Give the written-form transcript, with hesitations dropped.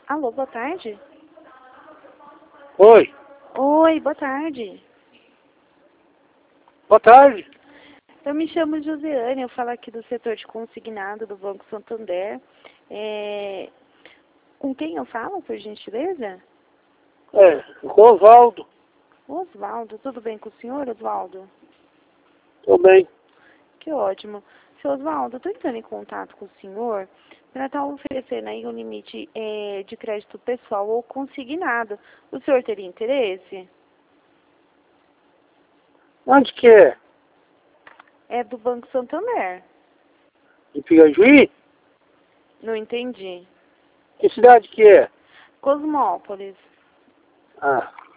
Alô, boa tarde. Oi, Oi, boa tarde. boa tarde. Eu me chamo Josiane, eu falo aqui do setor de consignado do Banco Santander. Com quem eu falo, por gentileza? Com o Osvaldo, Osvaldo, tudo bem com o senhor, Osvaldo? tô bem. Que ótimo. Seu Osvaldo, eu estou entrando em contato com o senhor para estar oferecendo aí um limite de crédito pessoal ou consignado. O senhor teria interesse? Onde que é? É do Banco Santander. Em Piranjuí? Não entendi. Que cidade que é? Cosmópolis. Ah,